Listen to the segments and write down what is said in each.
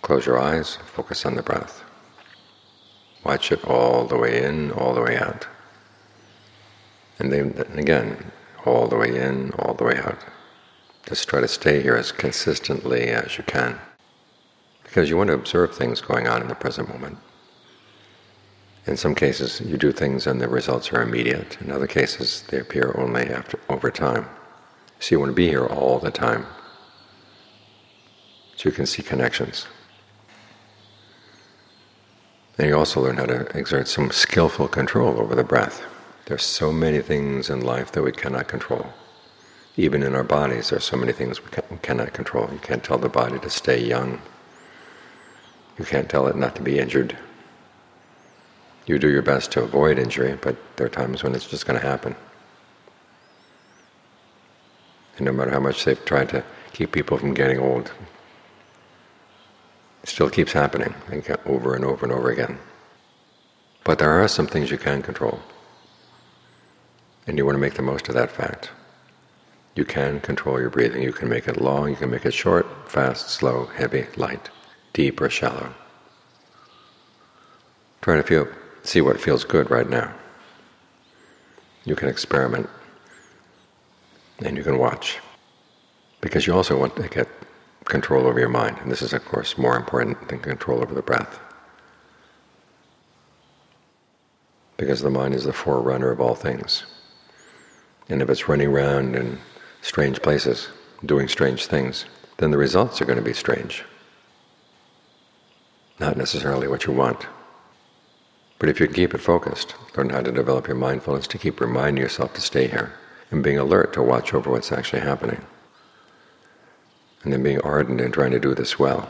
Close your eyes, focus on the breath. Watch it all the way in, all the way out. And then again, all the way in, all the way out. Just try to stay here as consistently as you can, because you want to observe things going on in the present moment. In some cases, you do things and the results are immediate. In other cases, they appear only over time. So you want to be here all the time, so you can see connections. And you also learn how to exert some skillful control over the breath. There's so many things in life that we cannot control. Even in our bodies, there are so many things we cannot control. You can't tell the body to stay young. You can't tell it not to be injured. You do your best to avoid injury, but there are times when it's just going to happen. And no matter how much they've tried to keep people from getting old, it still keeps happening over and over and over again. But there are some things you can control, and you want to make the most of that fact. You can control your breathing. You can make it long, you can make it short, fast, slow, heavy, light, deep or shallow. Try to see what feels good right now. You can experiment, and you can watch, because you also want to get control over your mind. And this is, of course, more important than control over the breath, because the mind is the forerunner of all things. And if it's running around in strange places, doing strange things, then the results are going to be strange. Not necessarily what you want. But if you can keep it focused, learn how to develop your mindfulness to keep reminding yourself to stay here, and being alert to watch over what's actually happening, and then being ardent in trying to do this well,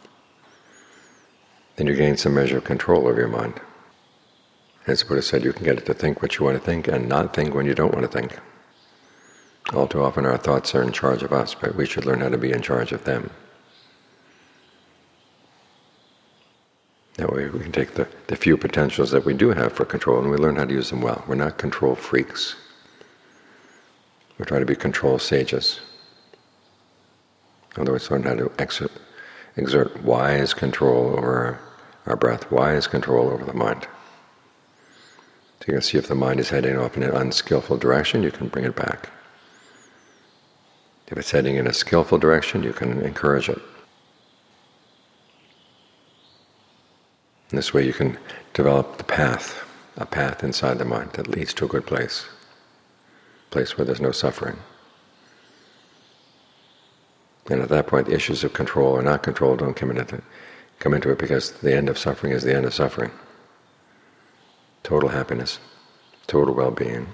then you gain some measure of control over your mind. As the Buddha said, you can get it to think what you want to think and not think when you don't want to think. All too often our thoughts are in charge of us, but we should learn how to be in charge of them. That way we can take the few potentials that we do have for control and we learn how to use them well. We're not control freaks. We try to be control sages. In other words, learn how to exert wise control over our breath, wise control over the mind. So you can see if the mind is heading off in an unskillful direction, you can bring it back. If it's heading in a skillful direction, you can encourage it. In this way you can develop a path inside the mind that leads to a good place, a place where there's no suffering. And at that point the issues of control or not control don't come into it, because the end of suffering is the end of suffering. Total happiness, total well-being.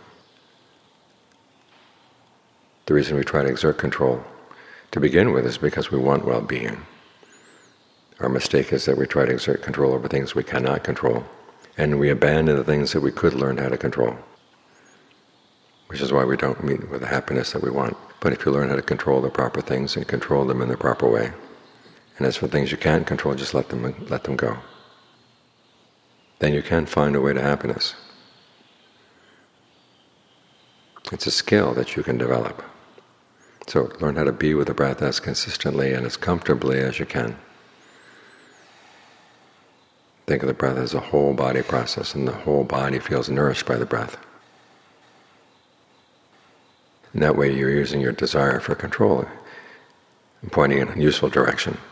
The reason we try to exert control to begin with is because we want well-being. Our mistake is that we try to exert control over things we cannot control, and we abandon the things that we could learn how to control, which is why we don't meet with the happiness that we want. But if you learn how to control the proper things and control them in the proper way, and as for things you can't control, just let them go, then you can find a way to happiness. It's a skill that you can develop. So learn how to be with the breath as consistently and as comfortably as you can. Think of the breath as a whole body process, and the whole body feels nourished by the breath. And that way you're using your desire for control and pointing in a useful direction.